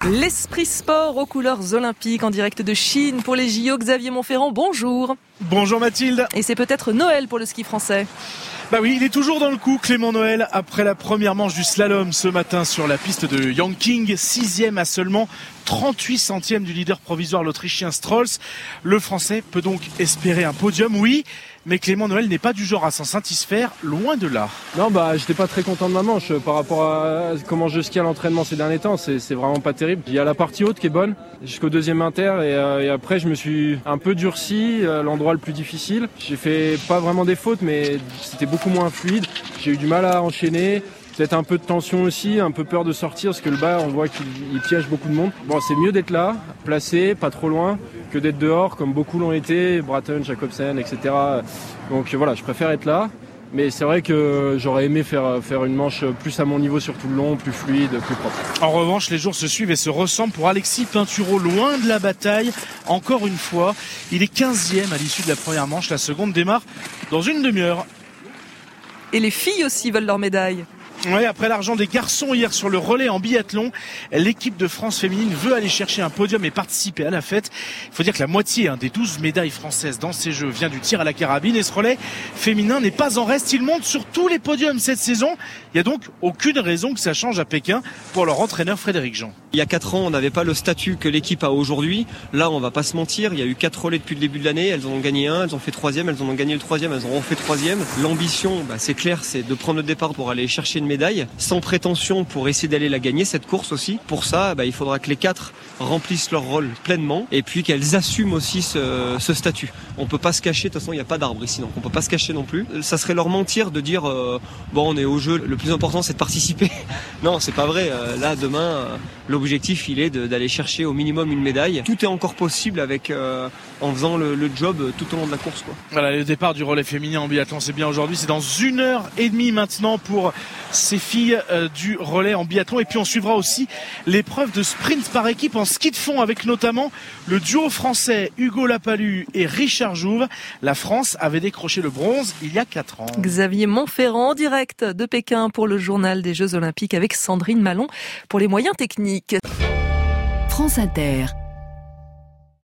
L'esprit sport aux couleurs olympiques en direct de Chine pour les JO. Xavier Montferrand, bonjour. Bonjour Mathilde. Et c'est peut-être Noël pour le ski français. Bah oui, il est toujours dans le coup, Clément Noël, après la première manche du slalom ce matin sur la piste de Yanqing, 6e à seulement 38 centièmes du leader provisoire, l'Autrichien Strolls. Le Français peut donc espérer un podium, oui, mais Clément Noël n'est pas du genre à s'en satisfaire, loin de là. Non, j'étais pas très content de ma manche par rapport à comment je skie à l'entraînement ces derniers temps, c'est vraiment pas terrible. Il y a la partie haute qui est bonne, jusqu'au deuxième inter, et après je me suis un peu durci, l'endroit le plus difficile. J'ai fait pas vraiment des fautes, mais c'était beaucoup moins fluide. J'ai eu du mal à enchaîner. Peut-être un peu de tension aussi, un peu peur de sortir parce que le bas, on voit qu'il piège beaucoup de monde. Bon, c'est mieux d'être là, placé, pas trop loin, que d'être dehors comme beaucoup l'ont été, Bratton, Jacobsen, etc. Donc voilà, je préfère être là. Mais c'est vrai que j'aurais aimé faire une manche plus à mon niveau sur tout le long, plus fluide, plus propre. En revanche, les jours se suivent et se ressemblent pour Alexis Pinturo, loin de la bataille. Encore une fois, il est 15e à l'issue de la première manche. La seconde démarre dans une demi-heure. Et les filles aussi veulent leur médaille. Ouais, après l'argent des garçons hier sur le relais en biathlon, l'équipe de France féminine veut aller chercher un podium et participer à la fête. Il faut dire que la moitié des 12 médailles françaises dans ces jeux vient du tir à la carabine et ce relais féminin n'est pas en reste. Il monte sur tous les podiums cette saison. Il n'y a donc aucune raison que ça change à Pékin pour leur entraîneur Frédéric Jean. Il y a 4 ans, on n'avait pas le statut que l'équipe a aujourd'hui. Là, on va pas se mentir, il y a eu 4 relais depuis le début de l'année. Elles en ont gagné un, elles ont fait 3e, elles en ont gagné le 3e, elles en ont fait 3e. L'ambition, c'est clair, c'est de prendre le départ pour aller chercher une médaille, sans prétention pour essayer d'aller la gagner, cette course aussi. Pour ça, il faudra que les 4 remplissent leur rôle pleinement et puis qu'elles assument aussi ce statut. On peut pas se cacher, de toute façon, il n'y a pas d'arbre ici, donc on peut pas se cacher non plus. Ça serait leur mentir de dire on est au jeu, le plus important c'est de participer. Non, c'est pas vrai. Là, demain, l'objectif, il est d'aller chercher au minimum une médaille. Tout est encore possible avec en faisant le job tout au long de la course, quoi. Voilà, le départ du relais féminin en biathlon, c'est bien aujourd'hui. C'est dans 1h30 maintenant pour ces filles du relais en biathlon. Et puis on suivra aussi l'épreuve de sprint par équipe en ski de fond avec notamment le duo français Hugo Lapalus et Richard Jouve. La France avait décroché le bronze il y a 4 ans. Xavier Montferrand en direct de Pékin pour le journal des Jeux Olympiques avec Sandrine Malon pour les moyens techniques. France Inter.